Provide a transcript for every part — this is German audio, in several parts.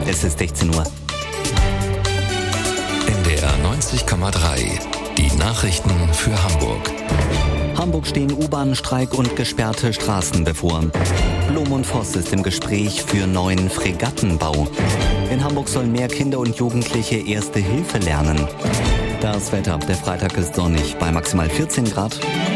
Es ist 16 Uhr. NDR 90,3. Die Nachrichten für Hamburg. Hamburg stehen U-Bahn-Streik und gesperrte Straßen bevor. Blum und Voss ist im Gespräch für neuen Fregattenbau. In Hamburg sollen mehr Kinder und Jugendliche Erste Hilfe lernen. Das Wetter, der Freitag ist sonnig bei maximal 14 Grad.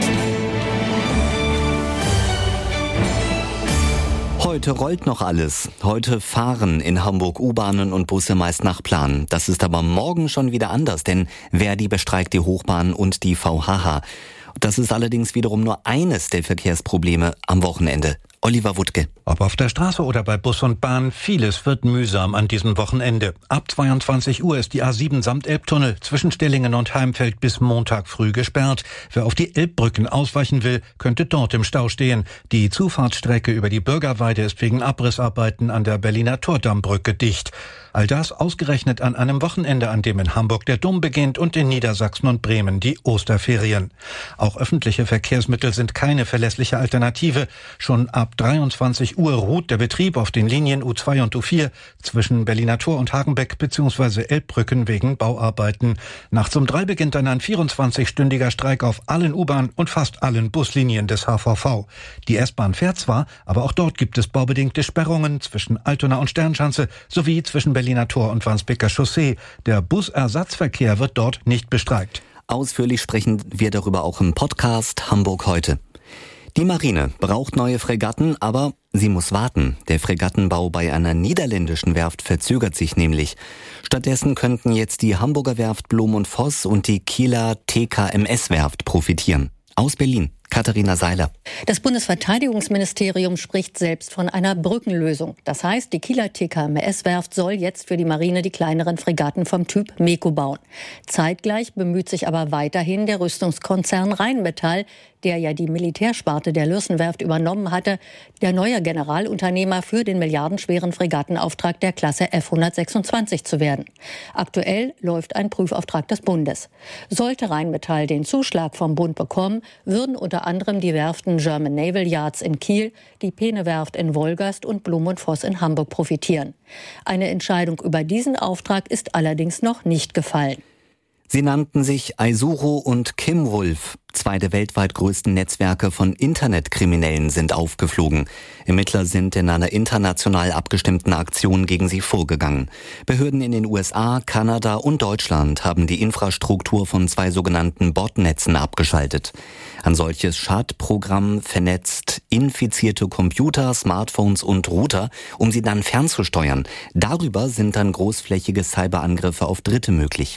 Heute rollt noch alles. Heute fahren in Hamburg U-Bahnen und Busse meist nach Plan. Das ist aber morgen schon wieder anders, denn Verdi bestreikt die Hochbahn und die VHH. Das ist allerdings wiederum nur eines der Verkehrsprobleme am Wochenende. Oliver Wuttke. Ob auf der Straße oder bei Bus und Bahn, vieles wird mühsam an diesem Wochenende. Ab 22 Uhr ist die A7 samt Elbtunnel zwischen Stellingen und Heimfeld bis Montag früh gesperrt. Wer auf die Elbbrücken ausweichen will, könnte dort im Stau stehen. Die Zufahrtsstrecke über die Bürgerweide ist wegen Abrissarbeiten an der Berliner Tordambrücke dicht. All das ausgerechnet an einem Wochenende, an dem in Hamburg der Dom beginnt und in Niedersachsen und Bremen die Osterferien. Auch öffentliche Verkehrsmittel sind keine verlässliche Alternative. Schon ab 23 Uhr ruht der Betrieb auf den Linien U2 und U4 zwischen Berliner Tor und Hagenbeck bzw. Elbbrücken wegen Bauarbeiten. Nachts um 3 beginnt dann ein 24-stündiger Streik auf allen U-Bahn- und fast allen Buslinien des HVV. Die S-Bahn fährt zwar, aber auch dort gibt es baubedingte Sperrungen zwischen Altona und Sternschanze sowie zwischen Berliner Tor und Wandsbeker Chaussee. Der Busersatzverkehr wird dort nicht bestreikt. Ausführlich sprechen wir darüber auch im Podcast Hamburg heute. Die Marine braucht neue Fregatten, aber sie muss warten. Der Fregattenbau bei einer niederländischen Werft verzögert sich nämlich. Stattdessen könnten jetzt die Hamburger Werft Blum und Voss und die Kieler TKMS-Werft profitieren. Aus Berlin, Katharina Seiler. Das Bundesverteidigungsministerium spricht selbst von einer Brückenlösung. Das heißt, die Kieler TKMS-Werft soll jetzt für die Marine die kleineren Fregatten vom Typ MEKO bauen. Zeitgleich bemüht sich aber weiterhin der Rüstungskonzern Rheinmetall, der ja die Militärsparte der Lürssen-Werft übernommen hatte, der neue Generalunternehmer für den milliardenschweren Fregattenauftrag der Klasse F-126 zu werden. Aktuell läuft ein Prüfauftrag des Bundes. Sollte Rheinmetall den Zuschlag vom Bund bekommen, würden unter anderem die Werften German Naval Yards in Kiel, die Peene-Werft in Wolgast und Blum und Voss in Hamburg profitieren. Eine Entscheidung über diesen Auftrag ist allerdings noch nicht gefallen. Sie nannten sich Aizuro und Kimwolf. Zwei der weltweit größten Netzwerke von Internetkriminellen sind aufgeflogen. Ermittler sind in einer international abgestimmten Aktion gegen sie vorgegangen. Behörden in den USA, Kanada und Deutschland haben die Infrastruktur von zwei sogenannten Botnetzen abgeschaltet. Ein solches Schadprogramm vernetzt infizierte Computer, Smartphones und Router, um sie dann fernzusteuern. Darüber sind dann großflächige Cyberangriffe auf Dritte möglich.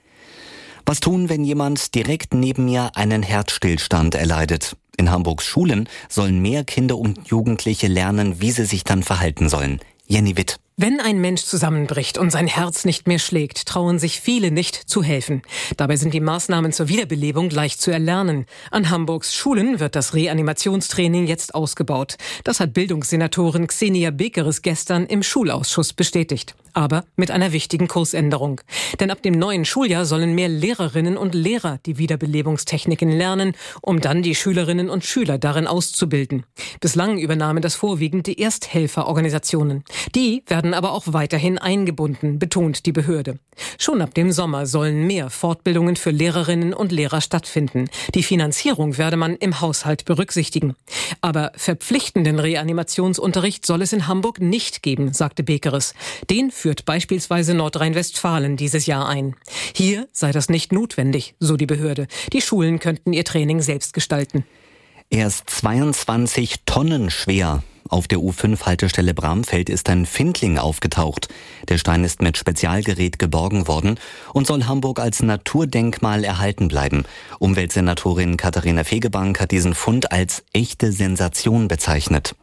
Was tun, wenn jemand direkt neben mir einen Herzstillstand erleidet? In Hamburgs Schulen sollen mehr Kinder und Jugendliche lernen, wie sie sich dann verhalten sollen. Jenny Witt. Wenn ein Mensch zusammenbricht und sein Herz nicht mehr schlägt, trauen sich viele nicht zu helfen. Dabei sind die Maßnahmen zur Wiederbelebung leicht zu erlernen. An Hamburgs Schulen wird das Reanimationstraining jetzt ausgebaut. Das hat Bildungssenatorin Xenia Bekeres gestern im Schulausschuss bestätigt. Aber mit einer wichtigen Kursänderung. Denn ab dem neuen Schuljahr sollen mehr Lehrerinnen und Lehrer die Wiederbelebungstechniken lernen, um dann die Schülerinnen und Schüler darin auszubilden. Bislang übernahmen das vorwiegend die Ersthelferorganisationen. Die werden aber auch weiterhin eingebunden, betont die Behörde. Schon ab dem Sommer sollen mehr Fortbildungen für Lehrerinnen und Lehrer stattfinden. Die Finanzierung werde man im Haushalt berücksichtigen. Aber verpflichtenden Reanimationsunterricht soll es in Hamburg nicht geben, sagte Bekeres. Den führt beispielsweise Nordrhein-Westfalen dieses Jahr ein. Hier sei das nicht notwendig, so die Behörde. Die Schulen könnten ihr Training selbst gestalten. Er ist 22 Tonnen schwer. Auf der U5-Haltestelle Bramfeld ist ein Findling aufgetaucht. Der Stein ist mit Spezialgerät geborgen worden und soll Hamburg als Naturdenkmal erhalten bleiben. Umweltsenatorin Katharina Fegebank hat diesen Fund als echte Sensation bezeichnet.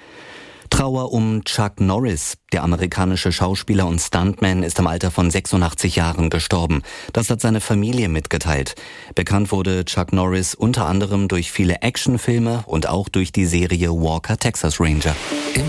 Trauer um Chuck Norris. Der amerikanische Schauspieler und Stuntman ist im Alter von 86 Jahren gestorben. Das hat seine Familie mitgeteilt. Bekannt wurde Chuck Norris unter anderem durch viele Actionfilme und auch durch die Serie Walker Texas Ranger. Im